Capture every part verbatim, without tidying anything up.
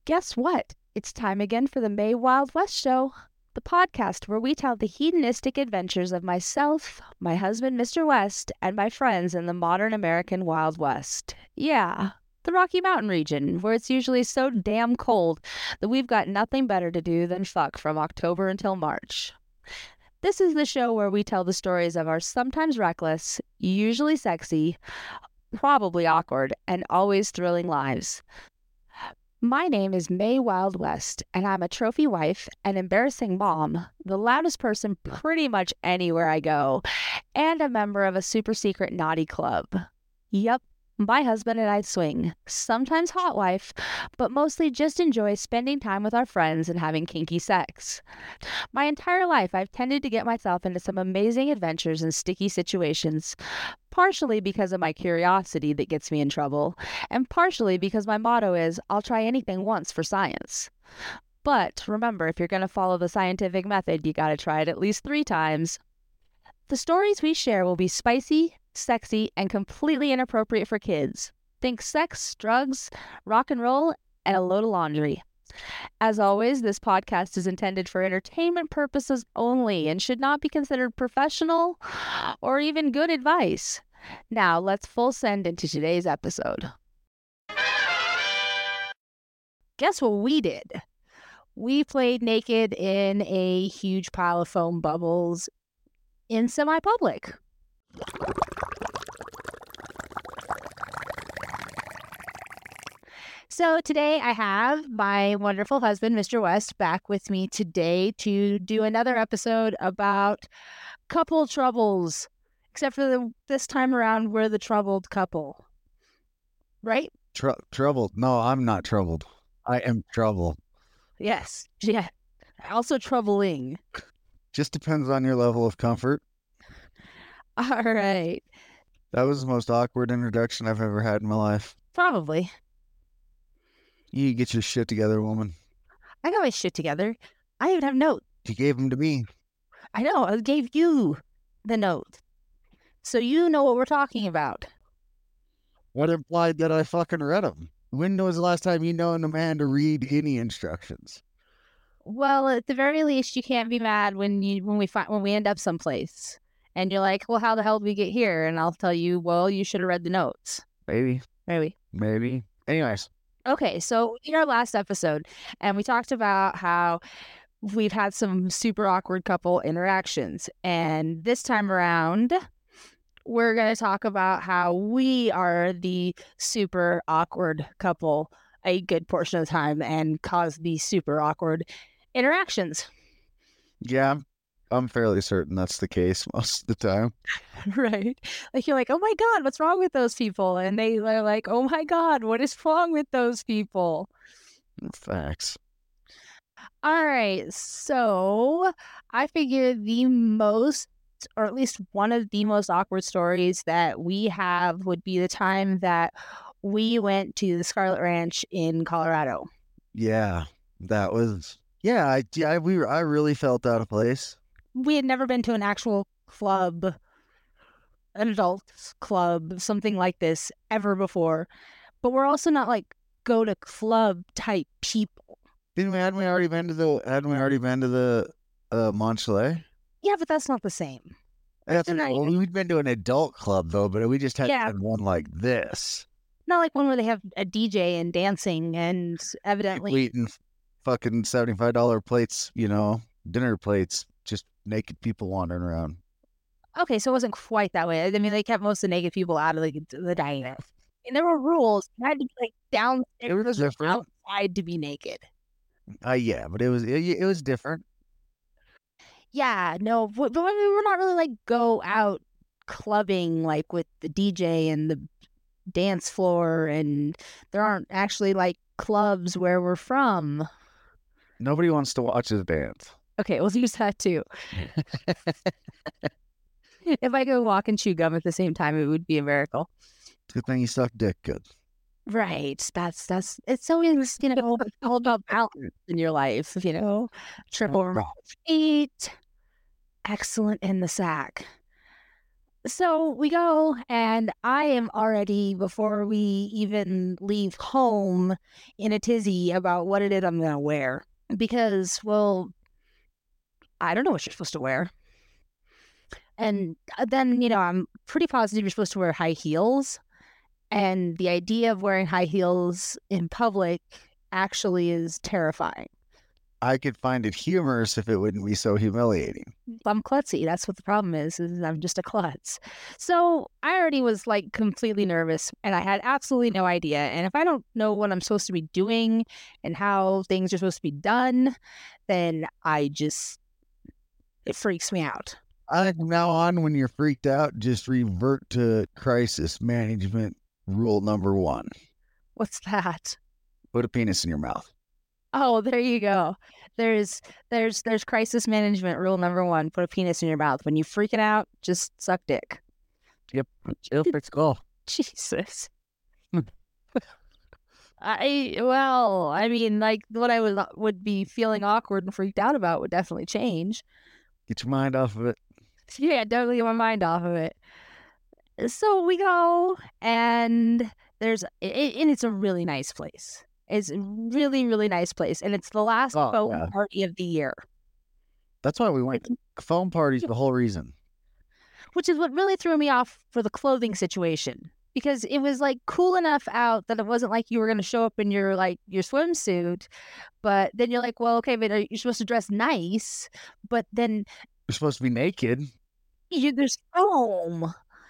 Guess what? It's time again for the May Wild West Show, the podcast where we tell the hedonistic adventures of myself, my husband, Mister West, and my friends in the modern American Wild West. Yeah, the Rocky Mountain region, where it's usually so damn cold that we've got nothing better to do than fuck from October until March. This is the show where we tell the stories of our sometimes reckless, usually sexy, probably awkward, and always thrilling lives. My name is May Wild West, and I'm a trophy wife, an embarrassing mom, the loudest person pretty much anywhere I go, and a member of a super secret naughty club. Yep, my husband and I swing, sometimes hot wife, but mostly just enjoy spending time with our friends and having kinky sex. My entire life, I've tended to get myself into some amazing adventures and sticky situations, partially because of my curiosity that gets me in trouble, and partially because my motto is, I'll try anything once for science. But remember, if you're going to follow the scientific method, you got to try it at least three times. The stories we share will be spicy, sexy, and completely inappropriate for kids. Think sex, drugs, rock and roll, and a load of laundry. As always, this podcast is intended for entertainment purposes only and should not be considered professional or even good advice. Now, let's full send into today's episode. Guess what we did? We played naked in a huge pile of foam bubbles in semi-public. So today I have my wonderful husband, Mister West, back with me today to do another episode about couple troubles. Except for the, this time around, we're the troubled couple. Right? Tr- troubled? No, I'm not troubled. I am trouble. Yes. Yeah. Also troubling. Just depends on your level of comfort. All right. That was the most awkward introduction I've ever had in my life. Probably. You get your shit together, woman. I got my shit together. I even have notes. You gave them to me. I know. I gave you the note. So you know what we're talking about. What implied that I fucking read them? When was the last time you known a man to read any instructions? Well, at the very least, you can't be mad when you when we find when we end up someplace, and you're like, "Well, how the hell did we get here?" And I'll tell you, "Well, you should have read the notes." Maybe. Maybe. Maybe. Anyways. Okay, so in our last episode, and we talked about how we've had some super awkward couple interactions, and this time around, we're going to talk about how we are the super awkward couple a good portion of the time and cause these super awkward interactions. Yeah, I'm fairly certain that's the case most of the time. Right. Like you're like, oh my God, what's wrong with those people? And they are like, oh my God, what is wrong with those people? Facts. All right. So I figure the most, or at least one of the most awkward stories that we have would be the time that we went to the Scarlet Ranch in Colorado. Yeah, that was, yeah, I, yeah, we were, I really felt out of place. We had never been to an actual club, an adult club, something like this ever before. But we're also not like go to club type people. Didn't we, hadn't we already been to the, hadn't we already been to the uh, Montchelay? Yeah, but that's not the same. That's, well, we'd been to an adult club though, but we just had Yeah. one like this. Not like one where they have a D J and dancing and evidently People eating fucking seventy-five dollars plates, you know, dinner plates, just naked people wandering around. Okay, so it wasn't quite that way. I mean, they kept most of the naked people out of the, the diner. And there were rules. You had to be like downstairs It was different. outside to be naked. Uh, yeah, but it was it, it was different. Yeah, no, but, but I mean, we're not really like go out clubbing like with the D J and the dance floor, and there aren't actually like clubs where we're from. Nobody wants to watch us dance. Okay, we'll use that too. If I could walk and chew gum at the same time, it would be a miracle. Good thing you suck dick good. Right. That's, that's, it's always, you know, all about balance in your life, you know, trip over my feet, excellent in the sack. So we go, and I am already, before we even leave home, in a tizzy about what it is I'm going to wear. Because, well, I don't know what you're supposed to wear. And then, you know, I'm pretty positive you're supposed to wear high heels. And the idea of wearing high heels in public actually is terrifying. I could find it humorous if it wouldn't be so humiliating. I'm klutzy. That's what the problem is, is I'm just a klutz. So I already was like completely nervous and I had absolutely no idea. And if I don't know what I'm supposed to be doing and how things are supposed to be done, then I just, it freaks me out. I think from now on, when you're freaked out, just revert to crisis management rule number one. What's that? Put a penis in your mouth. Oh, there you go. There's there's there's crisis management rule number one. Put a penis in your mouth. When you're freaking out, just suck dick. Yep. Yep. Let's go. Jesus. I well, I mean, like what I would would be feeling awkward and freaked out about would definitely change. Get your mind off of it. Yeah, definitely get my mind off of it. So we go, and there's it, and it's a really nice place. It's a really, really nice place. And it's the last Oh, foam yeah. party of the year. That's why we went. Foam party's the whole reason. Which is what really threw me off for the clothing situation. Because it was like cool enough out that it wasn't like you were going to show up in your like your swimsuit. But then you're like, well, okay, but you're supposed to dress nice. But then You're supposed to be naked. you, there's foam.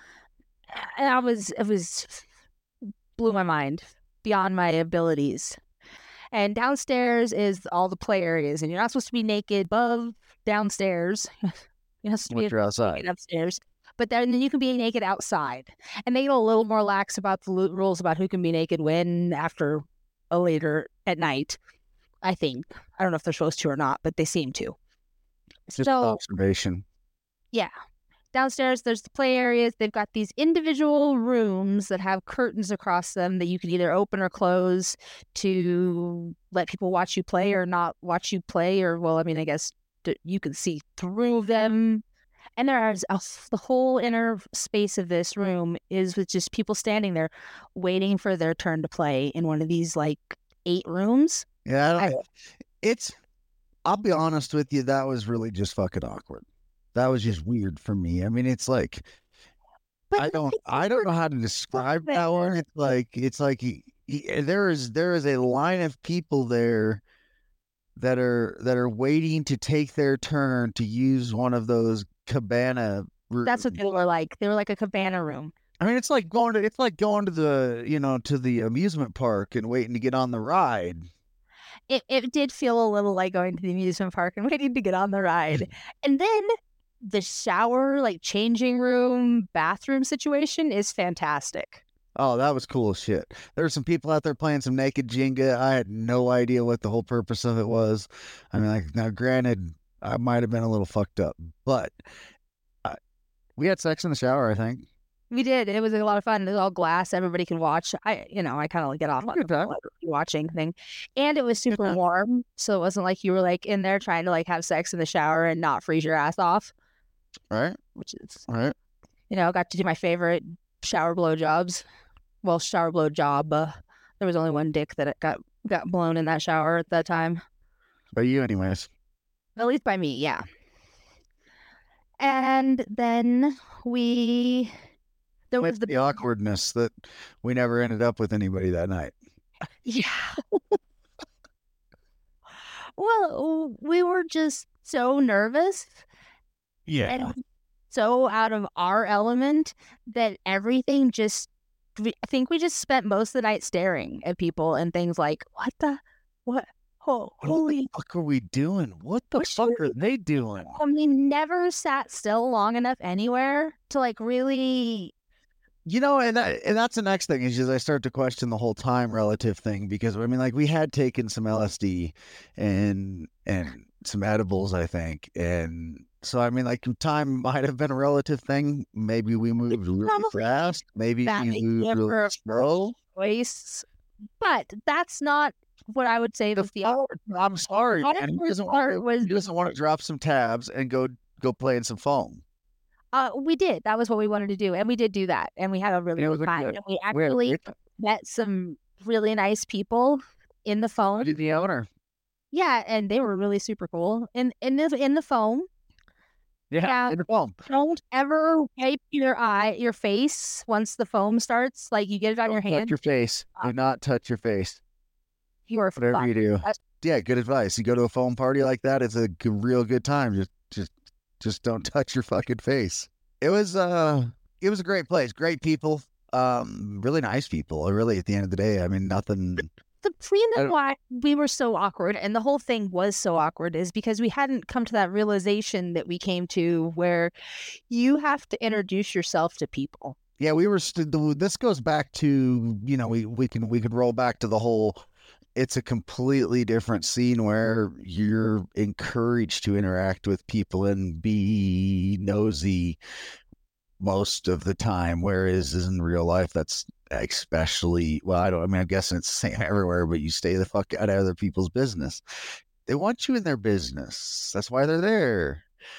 And I was, it was, blew my mind beyond my abilities. And downstairs is all the play areas, and you're not supposed to be naked above downstairs. You're not supposed to Once be you're outside. naked upstairs. But then you can be naked outside. And they get a little more lax about the lo- rules about who can be naked when, after, or later at night, I think. I don't know if they're supposed to or not, but they seem to. Just so, observation. yeah. Downstairs, there's the play areas. They've got these individual rooms that have curtains across them that you can either open or close to let people watch you play or not watch you play. Or, well, I mean, I guess d- you can see through them. And there's a, the whole inner space of this room is with just people standing there waiting for their turn to play in one of these, like, eight rooms. Yeah, I don't, I- it's, I'll be honest with you, that was really just fucking awkward. That was just weird for me. I mean, it's like, But I don't, I don't know how to describe that one. It's like, it's like he, he, there is, there is a line of people there that are, that are waiting to take their turn to use one of those cabana rooms. That's what they were like. They were like a cabana room. I mean, it's like going to, it's like going to the, you know, to the amusement park and waiting to get on the ride. It it did feel a little like going to the amusement park and waiting to get on the ride. And then the shower, like changing room, bathroom situation is fantastic. Oh, that was cool as shit. There were some people out there playing some naked Jenga. I had no idea what the whole purpose of it was. I mean, like, now granted, I might have been a little fucked up, but I, we had sex in the shower, I think. We did. It was a lot of fun. It was all glass. Everybody can watch. I, you know, I kind of like get off on Good time. the watching thing. And it was super warm. So it wasn't like you were like in there trying to like have sex in the shower and not freeze your ass off. All right. Which is, All right. you know, got to do my favorite shower blow jobs. Well, shower blow job. Uh, there was only one dick that got got blown in that shower at that time. By you, anyways. At least by me, yeah. And then we, there was With the, the awkwardness that we never ended up with anybody that night. yeah. Well, we were just so nervous Yeah. and so out of our element that everything just, we- I think we just spent most of the night staring at people and things like, what the, what, oh, What holy, the fuck are we doing? What the What fuck should are they doing? I mean, never sat still long enough anywhere to like really, You know, and that, and that's the next thing is just I start to question the whole time relative thing because I mean, like we had taken some L S D and and some edibles, I think, and so I mean, like time might have been a relative thing. Maybe we moved really probably fast. Maybe that we moved never really slow. wastes, but that's not what I would say The was the part, I'm sorry, hard man. He part doesn't want part to, was he doesn't want to drop some tabs and go go play in some foam. Uh, we did. That was what we wanted to do, and we did do that, and we had a really It was good a time. good- And we we had a actually great time. met some really nice people in the I phone. did the owner. Yeah, and they were really super cool. In in the in the phone. Yeah, Yeah. in the foam. Don't ever wipe your eye, your face once the foam starts. Like you get it on your Touch hand, your face. Do not touch your face. you are Whatever fucked. you do. That's- Yeah, good advice. You go to a foam party like that, it's a g- real good time. Just just just don't touch your fucking face. It was uh it was a great place, great people, um, really nice people. Really, at the end of the day, I mean, nothing. The reason I don't- why we were so awkward and the whole thing was so awkward is because we hadn't come to that realization that we came to where you have to introduce yourself to people. Yeah, we were. St- the- this goes back to, you know, we we can we could roll back to the whole. It's a completely different scene where you're encouraged to interact with people and be nosy most of the time, whereas in real life, that's especially, well, I don't, I mean, I'm guessing it's the same everywhere, but you stay the fuck out of other people's business. They want you in their business. That's why they're there.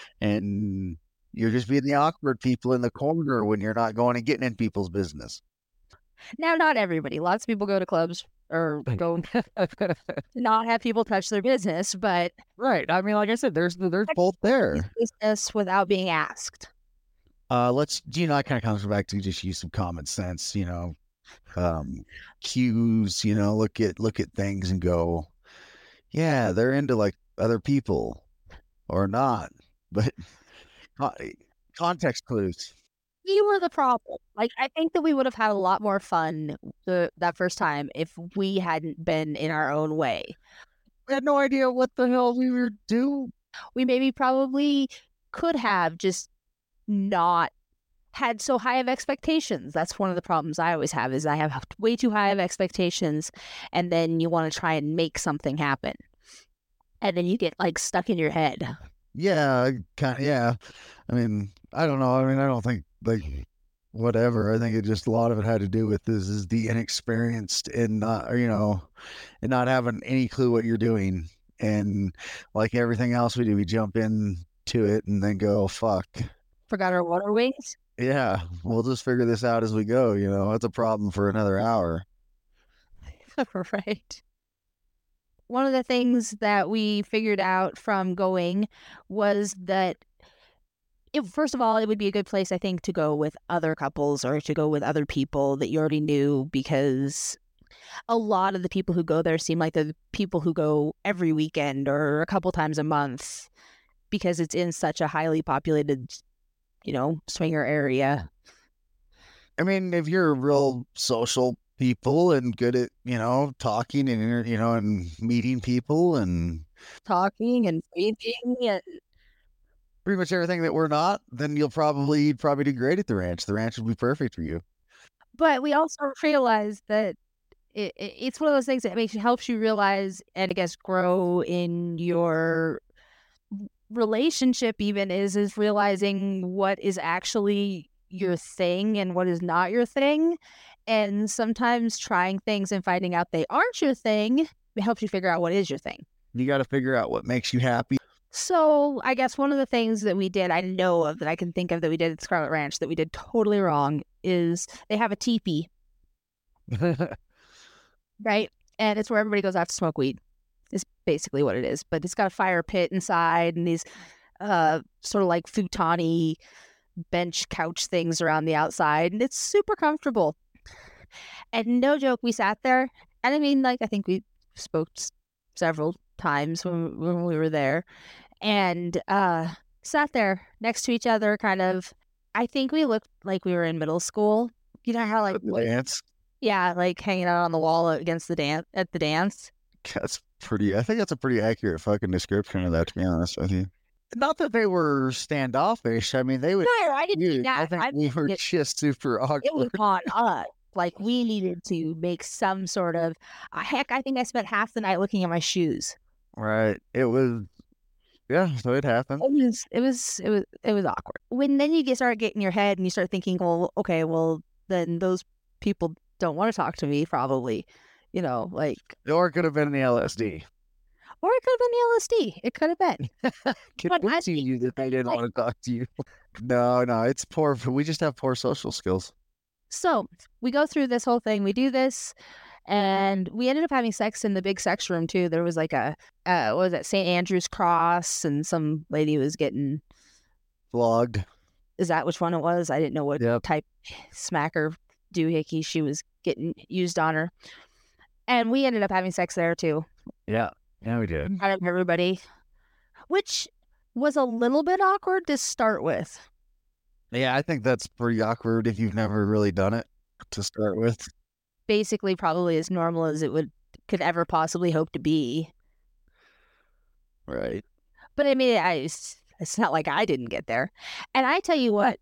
And you're just being the awkward people in the corner when you're not going and getting in people's business. Now, not everybody. Lots of people go to clubs or go to not have people touch their business, but Right. I mean, like I said, there's there's both there. business without being asked. Uh, let's, you know, that kind of comes back to just use some common sense, you know, um, cues, you know, look at, look at things and go, yeah, they're into like other people or not, but con- context clues. We were the problem. Like, I think that we would have had a lot more fun the, that first time if we hadn't been in our own way. We had no idea what the hell we were doing. We maybe probably could have just not had so high of expectations. That's one of the problems I always have is I have way too high of expectations, and then you want to try and make something happen. And then you get like stuck in your head. Yeah, kind of, yeah. I mean, I don't know. I mean, I don't think like whatever. I think it just a lot of it had to do with this is the inexperienced and not, or, you know, and not having any clue what you're doing. And like everything else we do, we jump into it and then go, fuck. Forgot our water wings. Yeah, we'll just figure this out as we go. You know, it's a problem for another hour. Right. One of the things that we figured out from going was that it, first of all, it would be a good place, I think, to go with other couples or to go with other people that you already knew, because a lot of the people who go there seem like the people who go every weekend or a couple times a month because it's in such a highly populated, you know, swinger area. I mean, if you're a real social people and good at, you know, talking and, inter- you know, and meeting people and Talking and feeding and pretty much everything that we're not, then you'll probably, you'd probably do great at the ranch. The ranch would be perfect for you. But we also realized that it, it, it's one of those things that makes you helps you realize and I guess grow in your relationship. Even is is realizing what is actually your thing and what is not your thing, and sometimes trying things and finding out they aren't your thing helps you figure out what is your thing. You got to figure out what makes you happy. So I guess one of the things that we did, I know of that I can think of that we did at Scarlet Ranch that we did totally wrong, is they have a teepee, right? And it's where everybody goes out to smoke weed. It's basically what it is. But it's got a fire pit inside and these uh, sort of like futon-y bench couch things around the outside. And it's super comfortable. And no joke, we sat there. And I mean, like, I think we spoke s- several times when, when we were there. And uh, sat there next to each other, kind of. I think we looked like we were in middle school. You know how, like, Dance. yeah, like hanging out on the wall against the dance at the dance. That's pretty, I think that's a pretty accurate fucking description of that, to be honest with you. Not that they were standoffish. I mean, they would. No, I didn't mean Dude, I that. think I we were it, just super awkward. it was on us. Like we needed to make some sort of. Uh, heck, I think I spent half the night looking at my shoes. Right. It was, yeah, so it happened. It was, it was, it was, it was awkward. When then you get start getting your head and you start thinking, well, okay, well then those people don't want to talk to me, probably. You know, like, Or it could have been the L S D. or it could have been the L S D. It could have been. But I Convincing think, you that they didn't like- want to talk to you. No, no, it's poor. We just have poor social skills. So we go through this whole thing. We do this, and we ended up having sex in the big sex room too. There was like a uh, what was it, Saint Andrew's cross, and some lady was getting. Flogged. Is that which one it was? I didn't know what Yep. type smacker doohickey she was getting used on her. And we ended up having sex there too. Yeah. Yeah, we did. In front of everybody, which was a little bit awkward to start with. Yeah, I think that's pretty awkward if you've never really done it to start with. Basically, probably as normal as it would could ever possibly hope to be. Right. But I mean, I, it's, it's not like I didn't get there. And I tell you what,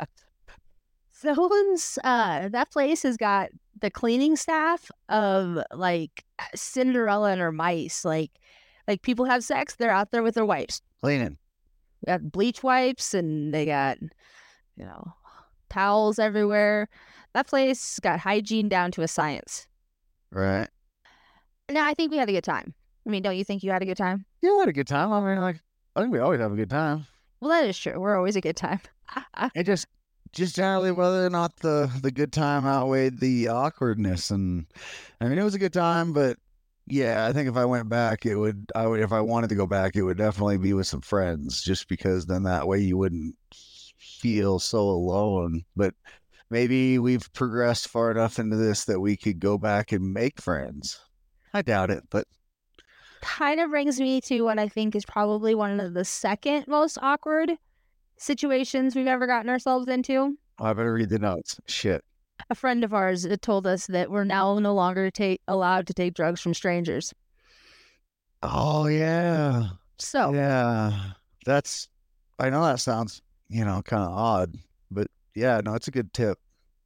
those uh, that place has got the cleaning staff of like Cinderella and her mice. Like, like people have sex, they're out there with their wipes. Cleaning. They got bleach wipes, and they got, you know, towels everywhere. That place got hygiene down to a science. Right. No, I think we had a good time. I mean, don't you think you had a good time? Yeah, we had a good time. I mean, like, I think we always have a good time. Well, that is true. We're always a good time. It just, just generally whether or not the the good time outweighed the awkwardness, and I mean, it was a good time, but yeah, I think if I went back, it would. I would, if I wanted to go back, it would definitely be with some friends, just because then that way you wouldn't feel so alone. But maybe we've progressed far enough into this that we could go back and make friends. I doubt it, but Kind of brings me to what I think is probably one of the second most awkward situations we've ever gotten ourselves into. I better read the notes. Shit. A friend of ours told us that we're now no longer take, allowed to take drugs from strangers. Oh yeah. So Yeah. That's. I know that sounds, you know, kind of odd, but yeah, no, it's a good tip.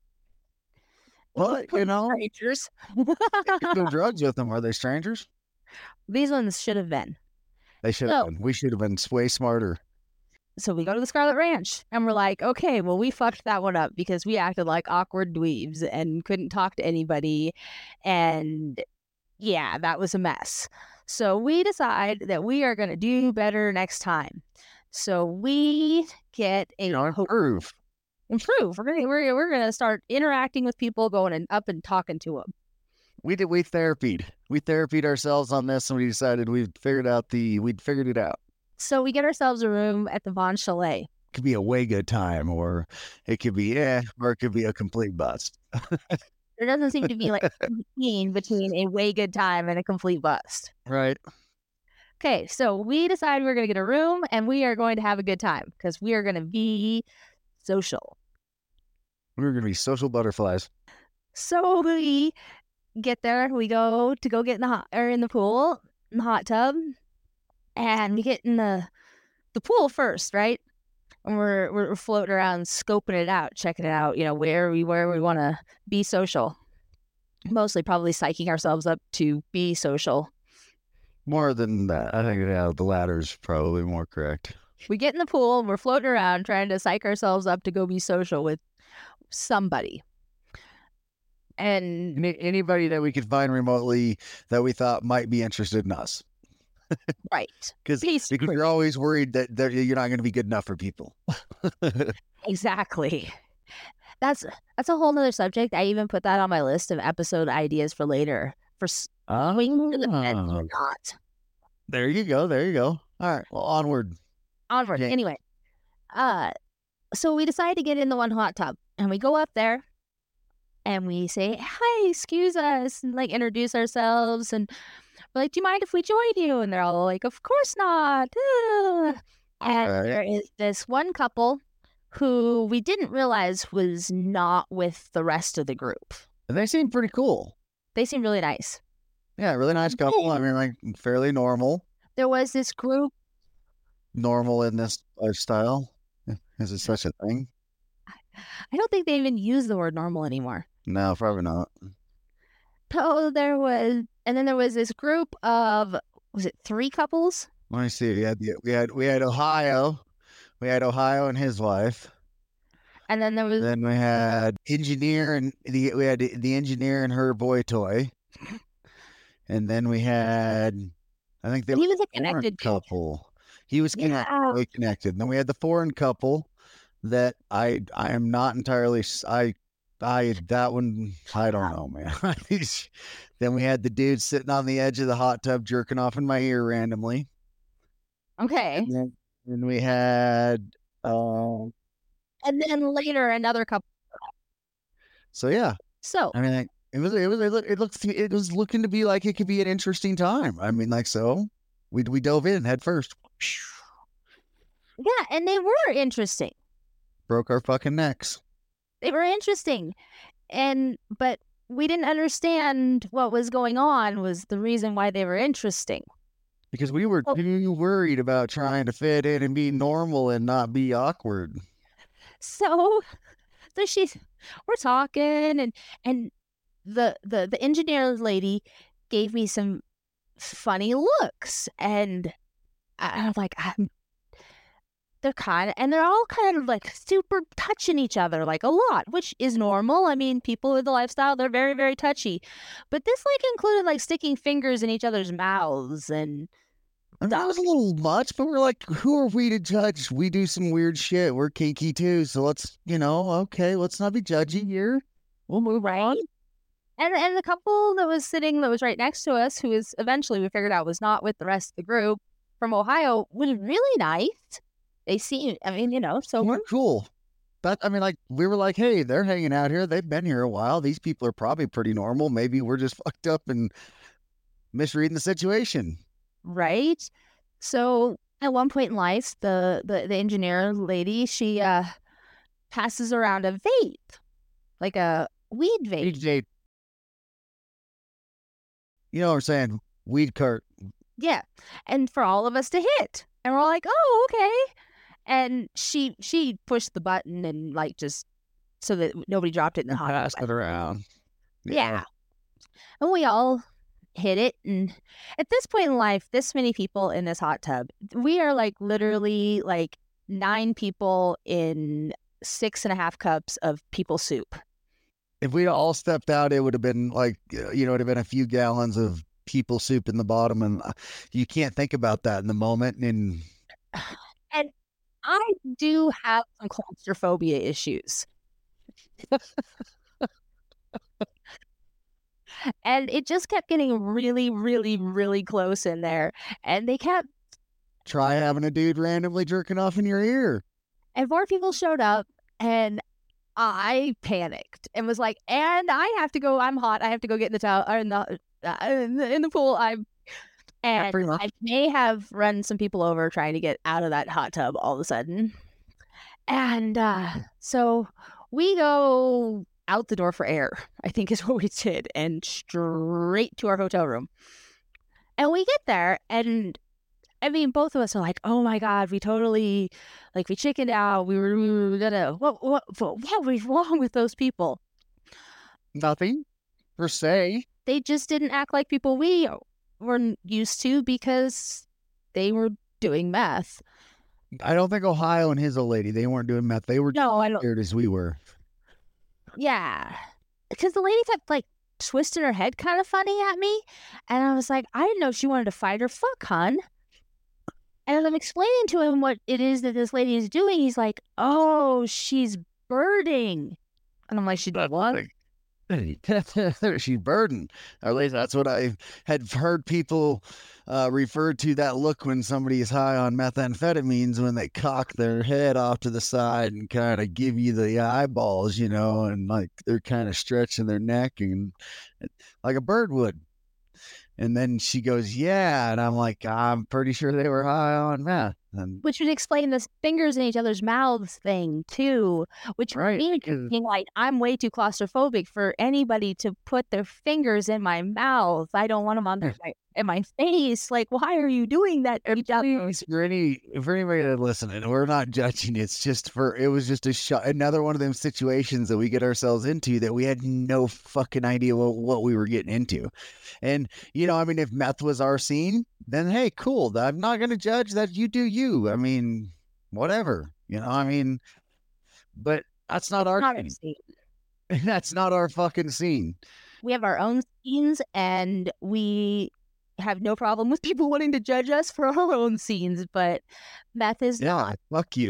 Well, you know, strangers. no drugs with them. Are they strangers? These ones should have been. They should have So- been. We should have been way smarter. So we go to the Scarlet Ranch, and we're like, okay, well, we fucked that one up because we acted like awkward dweebs and couldn't talk to anybody. And yeah, that was a mess. So we decide that we are going to do better next time. So we get a You know, ho- improve. improve. We're gonna we're, we're gonna start interacting with people, going and up and talking to them. We did. We therapied. We therapied ourselves on this, and we decided we'd figured out the. We'd figured it out. So we get ourselves a room at the Vaughn Chalet. It could be a way good time, or it could be yeah, or it could be a complete bust. There doesn't seem to be like a between between a way good time and a complete bust. Right. Okay, so we decide we're going to get a room and we are going to have a good time because we are going to be social. We were gonna be social butterflies. So we get there, we go to go get in the hot or in the pool, in the hot tub, and we get in the the pool first, right? And we're we're floating around, scoping it out, checking it out, you know, where we where we want to be social. Mostly probably psyching ourselves up to be social. More than that, I think yeah, the latter's probably more correct. We get in the pool and we're floating around trying to psych ourselves up to go be social with somebody. And Any, anybody that we could find remotely that we thought might be interested in us, right, because Basically. because you're always worried that, that you're not going to be good enough for people. exactly. That's that's a whole nother subject. I even put that on my list of episode ideas for later. For swinging to the fence or Oh, not. there you go. There you go. All right. Well, onward. Onward. Yeah. Anyway, uh, so we decide to get in the one hot tub, and we go up there, and we say, "Hi, excuse us," and like introduce ourselves, and we're like, "Do you mind if we join you?" And they're all like, "Of course not." Ah. And Right. there is this one couple who we didn't realize was not with the rest of the group. And they seem pretty cool. They seem really nice. Yeah, really nice couple. I mean, like fairly normal. There was this group. Normal in this lifestyle. Is it such a thing? I don't think they even use the word normal anymore. No, probably not. So there was, and then there was this group of, was it three couples? Let me see. We had the, we had we had Ohio. We had Ohio and his wife. And then there was, Then we had engineer and the we had the engineer and her boy toy. And then we had, I think they he were was a a foreign connected couple. couple. He was connected. Yeah. Really connected. Then we had the foreign couple. that I I am not entirely s- I I that one I don't know, man. Then we had the dude sitting on the edge of the hot tub jerking off in my ear randomly. Okay. And then, then we had um And then later, another couple. so yeah. So, I mean like, it was it was it looked it looks it was looking to be like it could be an interesting time. I mean like so we we dove in head first. yeah, and they were interesting. Broke our fucking necks. They were interesting. And, but we didn't understand what was going on was the reason why they were interesting. Because we were Oh. too worried about trying to fit in and be normal and not be awkward. So, so she's, we're talking and, and the, the, the engineer lady gave me some funny looks and I, I'm like, I'm, they're kind of, and they're all kind of like super touching each other like a lot, which is normal. I mean, people with the lifestyle, they're very, very touchy. But this like included like sticking fingers in each other's mouths and I mean, that was a little much, but we're like, who are we to judge? We do some weird shit. We're kinky too. So let's, you know, okay, let's not be judgy here. We'll move right. on. And and the couple that was sitting that was right next to us, who is eventually we figured out was not with the rest of the group from Ohio, was really nice. They seem, I mean, you know, so We're cool. That I mean, like we were like, hey, they're hanging out here. They've been here a while. These people are probably pretty normal. Maybe we're just fucked up and misreading the situation. right. So at one point in life, the the, the engineer lady, she uh passes around a vape, like a weed vape. D J, you know what I'm saying? Weed cart. Yeah, and for all of us to hit, and we're like, oh, okay. And she she pushed the button and like just so that nobody dropped it in the hot Pass tub. it around. Yeah. And we all hit it. And at this point in life, this many people in this hot tub, we are like literally like nine people in six and a half cups of people soup. If we'd all stepped out, it would have been like, uh, you know, it would have been a few gallons of people soup in the bottom. And uh, you can't think about that in the moment. And And I do have some claustrophobia issues. And it just kept getting really, really, really close in there. And they kept, try having a dude randomly jerking off in your ear. and more people showed up, and I panicked and was like, and I have to go, I'm hot. I have to go get in the towel or in the, uh, in the, in the pool. I'm, and pretty much. I may have run some people over trying to get out of that hot tub all of a sudden. And uh, so we go out the door for air, I think is what we did, and straight to our hotel room. And we get there, and I mean, both of us are like, oh my God, we totally, like, we chickened out. We were, we were gonna, what, what, what, what was wrong with those people? Nothing per se. They just didn't act like people we were used to because they were doing meth. I don't think Ohio and his old lady, they weren't doing meth. They were No, I don't. weird as we were. Yeah. Because the lady kept, like, twisting her head kind of funny at me. And I was like, I didn't know she wanted to fight her. Fuck, hun. And as I'm explaining to him what it is that this lady is doing, he's like, oh, she's birding. And I'm like, she did what? She's burdened. Or at least that's what I had heard people uh, refer to that look when somebody is high on methamphetamines, when they cock their head off to the side and kind of give you the eyeballs, you know, and like they're kind of stretching their neck and like a bird would. And then she goes, yeah. And I'm like, I'm pretty sure they were high on meth. And which would explain this fingers in each other's mouths thing too, which right, me because- being like, I'm way too claustrophobic for anybody to put their fingers in my mouth. I don't want them on my, in my face. Like, why are you doing that? And please, for any for anybody that's listening, we're not judging. It's just for it was just a shot, another one of them situations that we get ourselves into that we had no fucking idea what, what we were getting into. And you know, I mean, if meth was our scene, then hey, cool. I'm not gonna judge that. You do you. I mean, whatever. You know, I mean, but that's not our Not scene. our scene. That's not our fucking scene. We have our own scenes, and we have no problem with people wanting to judge us for our own scenes, but meth is Yeah, not. fuck you.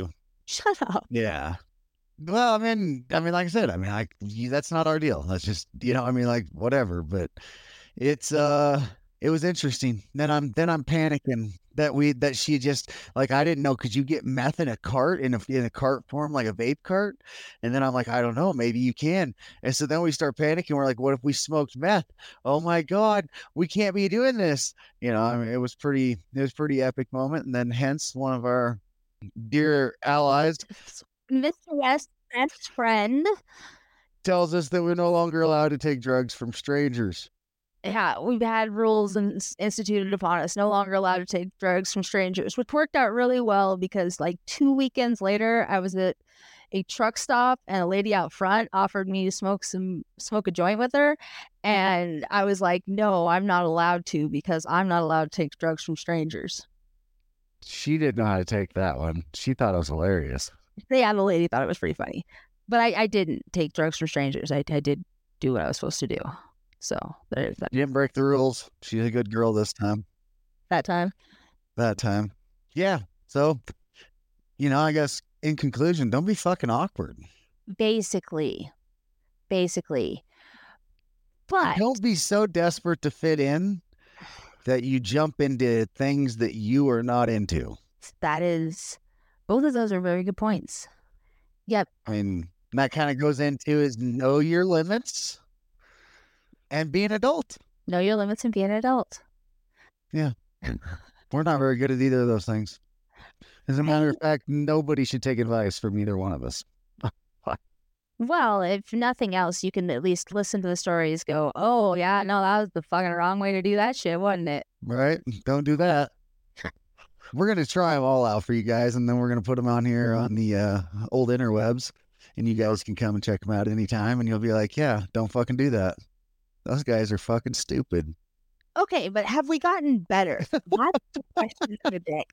Shut up. Yeah. Well, I mean, I mean, like I said, I mean, I y- that's not our deal. That's just, you know, I mean, like whatever. But it's uh, it was interesting. Then I'm then I'm panicking that we that she just like I didn't know. Could you get meth in a cart in a in a cart form like a vape cart? And then I'm like, I don't know, maybe you can. And so then we start panicking. We're like, what if we smoked meth? Oh my god, we can't be doing this. You know, I mean, it was pretty it was pretty epic moment. And then hence one of our dear allies Mister West's best friend. tells us that we're no longer allowed to take drugs from strangers. Yeah, we've had rules ins- instituted upon us, no longer allowed to take drugs from strangers, which worked out really well because like two weekends later, I was at a truck stop and a lady out front offered me to smoke some smoke a joint with her, and I was like, no, I'm not allowed to because I'm not allowed to take drugs from strangers. She didn't know how to take that one. She thought it was hilarious. Yeah, the lady thought it was pretty funny, but I, I didn't take drugs from strangers. I, I did do what I was supposed to do. So there's that. She didn't break the rules. She's a good girl this time. That time. That time. Yeah. So, you know, I guess in conclusion, don't be fucking awkward. Basically. Basically. But don't be so desperate to fit in that you jump into things that you are not into. That is, both of those are very good points. Yep. I mean, that kind of goes into is know your limits and be an adult. Know your limits and be an adult. Yeah. We're not very good at either of those things. As a matter of fact, nobody should take advice from either one of us. Well, if nothing else, you can at least listen to the stories, go, oh, yeah, no, that was the fucking wrong way to do that shit, wasn't it? Right? Don't do that. We're going to try them all out for you guys, and then we're going to put them on here on the uh, old interwebs, and you guys can come and check them out anytime, and you'll be like, yeah, don't fucking do that. Those guys are fucking stupid. Okay, but have we gotten better? That's the question of the day.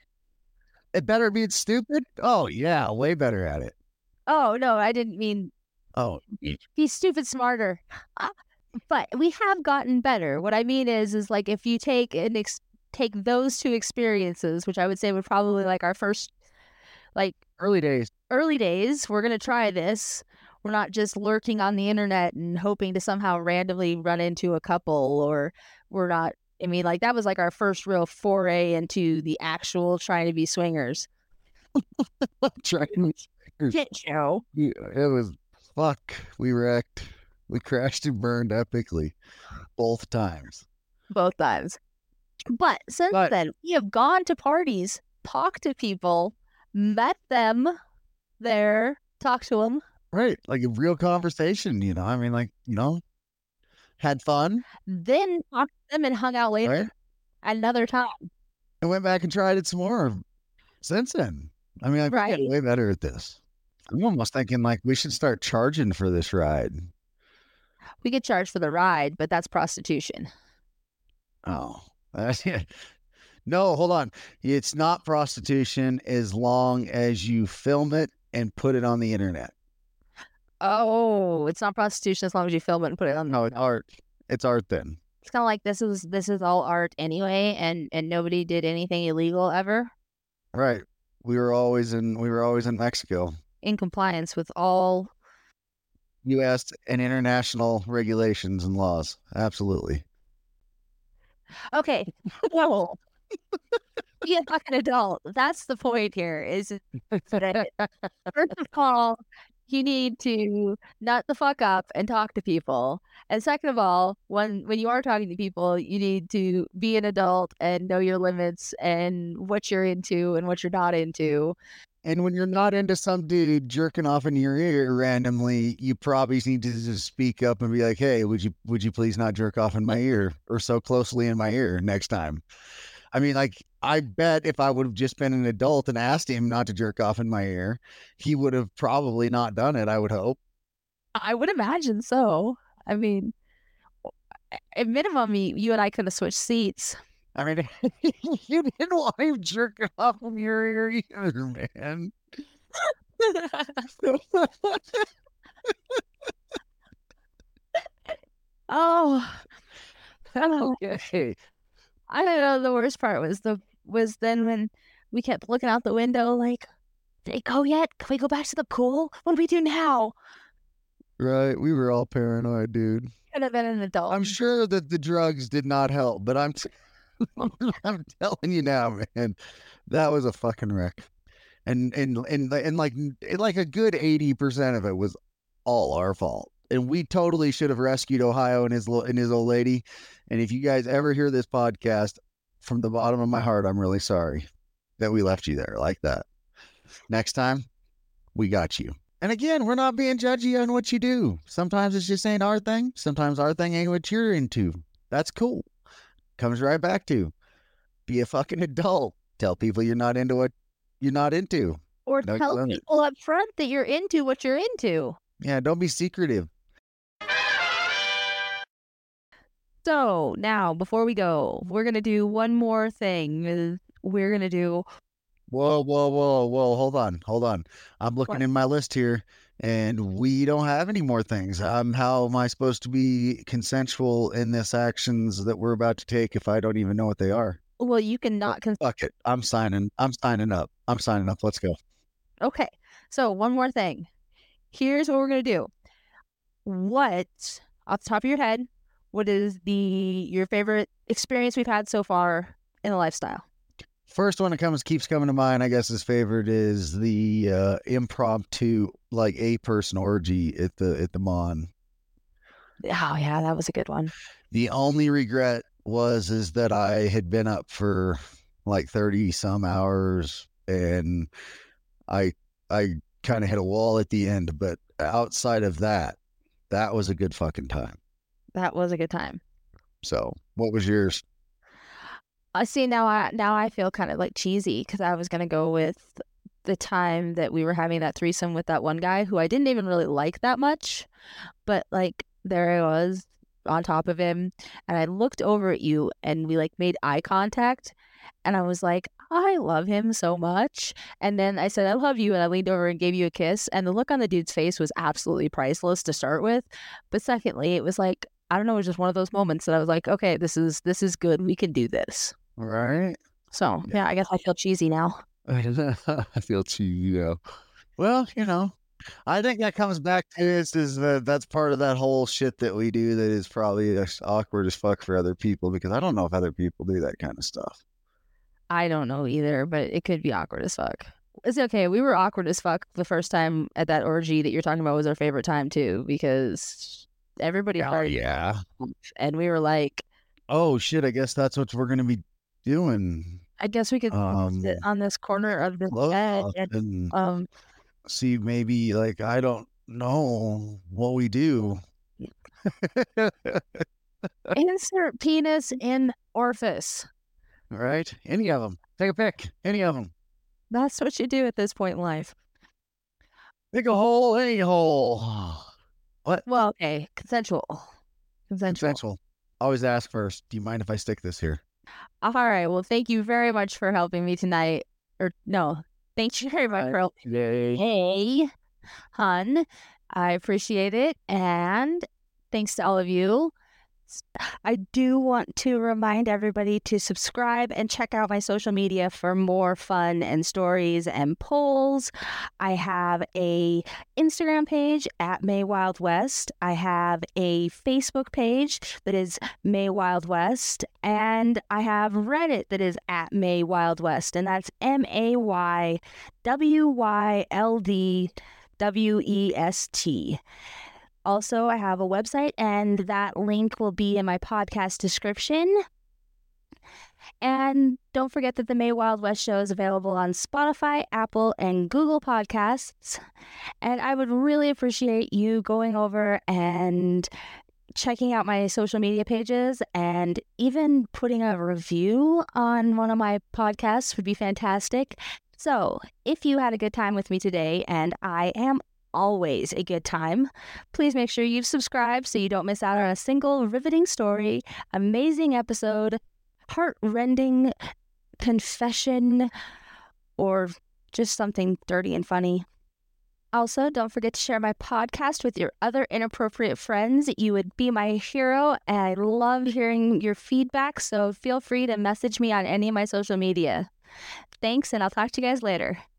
It better being stupid? Oh, yeah, way better at it. Oh, no, I didn't mean... Oh. Be stupid smarter. Uh, but we have gotten better. What I mean is, is like if you take an ex- take those two experiences, which I would say would probably like our first, like... Early days. Early days, we're going to try this. We're not just lurking on the internet and hoping to somehow randomly run into a couple, or we're not, I mean, like that was like our first real foray into the actual trying to be swingers. Trying to be swingers. Shit show. Yeah, it was, fuck, we wrecked. We crashed and burned epically. Both times. Both times. But since but, then, we have gone to parties, talked to people, met them there, talked to them. Right. Like a real conversation, you know. I mean, like, you know, had fun. Then talked to them and hung out later. Right. Another time. And went back and tried it some more since then. I mean, I'm right. getting way better at this. I'm almost thinking like we should start charging for this ride. We could charge for the ride, but that's prostitution. Oh. No, hold on. It's not prostitution as long as you film it and put it on the internet. Oh, it's not prostitution as long as you film it and put it on. No, it's art. It's art then. It's kind of like this is this is all art anyway, and and nobody did anything illegal ever. Right. We were always in we were always in Mexico. In compliance with all U S and international regulations and laws. Absolutely. Okay. Well, be a fucking adult. That's the point here. Is that first of all, you need to nut the fuck up and talk to people. And second of all, when when you are talking to people, you need to be an adult and know your limits and what you're into and what you're not into. And when you're not into some dude jerking off in your ear randomly, you probably need to just speak up and be like, hey, would you would you please not jerk off in my ear or so closely in my ear next time? I mean, like, I bet if I would have just been an adult and asked him not to jerk off in my ear, he would have probably not done it, I would hope. I would imagine so. I mean, at minimum, you and I could have switched seats. I mean, you didn't want him jerking off in your ear either, man. Oh. Okay. I don't know. The worst part was the was then when we kept looking out the window like, did it go yet? Can we go back to the pool? What do we do now? Right. We were all paranoid, dude. Could have been an adult. I'm sure that the drugs did not help, but I'm, t- I'm telling you now, man, that was a fucking wreck. And, and, and, and like, like a good eighty percent of it was all our fault. And we totally should have rescued Ohio and his, and his old lady. And if you guys ever hear this podcast, from the bottom of my heart, I'm really sorry that we left you there like that. Next time, we got you. And again, we're not being judgy on what you do. Sometimes it's just ain't our thing. Sometimes our thing ain't what you're into. That's cool. Comes right back to be a fucking adult. Tell people you're not into what you're not into. Or No tell limit. people up front that you're into what you're into. Yeah, don't be secretive. So now, before we go, we're going to do one more thing. We're going to do... Whoa, whoa, whoa, whoa. Hold on. Hold on. I'm looking What? in my list here and we don't have any more things. Um, how am I supposed to be consensual in this actions that we're about to take if I don't even know what they are? Well, you can not... Cons- Fuck it. I'm signing. I'm signing up. I'm signing up. Let's go. okay. So one more thing. Here's what we're going to do. What, off the top of your head, what is the your favorite experience we've had so far in the lifestyle? First one that comes keeps coming to mind, I guess his favorite is the uh, impromptu, like a person orgy at the at the Mon. Oh yeah, that was a good one. The only regret was is that I had been up for like thirty some hours and I I kind of hit a wall at the end, but outside of that, that was a good fucking time. That was a good time. So, what was yours? I uh, see now. I now I feel kind of like cheesy because I was gonna go with the time that we were having that threesome with that one guy who I didn't even really like that much, but like there I was on top of him, and I looked over at you, and we like made eye contact, and I was like, I love him so much. And then I said, I love you, and I leaned over and gave you a kiss, and the look on the dude's face was absolutely priceless to start with. But secondly, it was like, I don't know, it was just one of those moments that I was like, okay, this is this is good. We can do this. All right. So, yeah, I guess I feel cheesy now. I feel cheesy now. Well, you know, I think that comes back to this is that that's part of that whole shit that we do that is probably as awkward as fuck for other people because I don't know if other people do that kind of stuff. I don't know either, but it could be awkward as fuck. It's okay. We were awkward as fuck the first time at that orgy that you're talking about was our favorite time too because everybody Oh, started yeah. and we were like, oh shit, I guess that's what we're going to be doing. I guess we could Um, sit on this corner of the close bed up and and um see maybe like I don't know what we do. insert penis in orifice. All right, any of them. Take a pick. Any of them. That's what you do at this point in life. Pick a hole, any hole. What? Well, okay, consensual. Consensual. Consensual. Always ask first. Do you mind if I stick this here? All right. Well, thank you very much for helping me tonight. Or no, thank you very much for helping. Yay. Hey, hun, I appreciate it, and thanks to all of you. I do want to remind everybody to subscribe and check out my social media for more fun and stories and polls. I have a Instagram page at May Wild West. I have a Facebook page that is May Wild West, and I have Reddit that is at May Wild West, and that's M A Y W Y L D W E S T. Also, I have a website, and that link will be in my podcast description. And don't forget that the May Wild West show is available on Spotify, Apple, and Google Podcasts. And I would really appreciate you going over and checking out my social media pages, and even putting a review on one of my podcasts would be fantastic. So, if you had a good time with me today, and I am always a good time, please make sure you've subscribed so you don't miss out on a single riveting story, amazing episode, heart-rending confession, or just something dirty and funny. Also, don't forget to share my podcast with your other inappropriate friends. You would be my hero, and I love hearing your feedback, so feel free to message me on any of my social media. Thanks, and I'll talk to you guys later.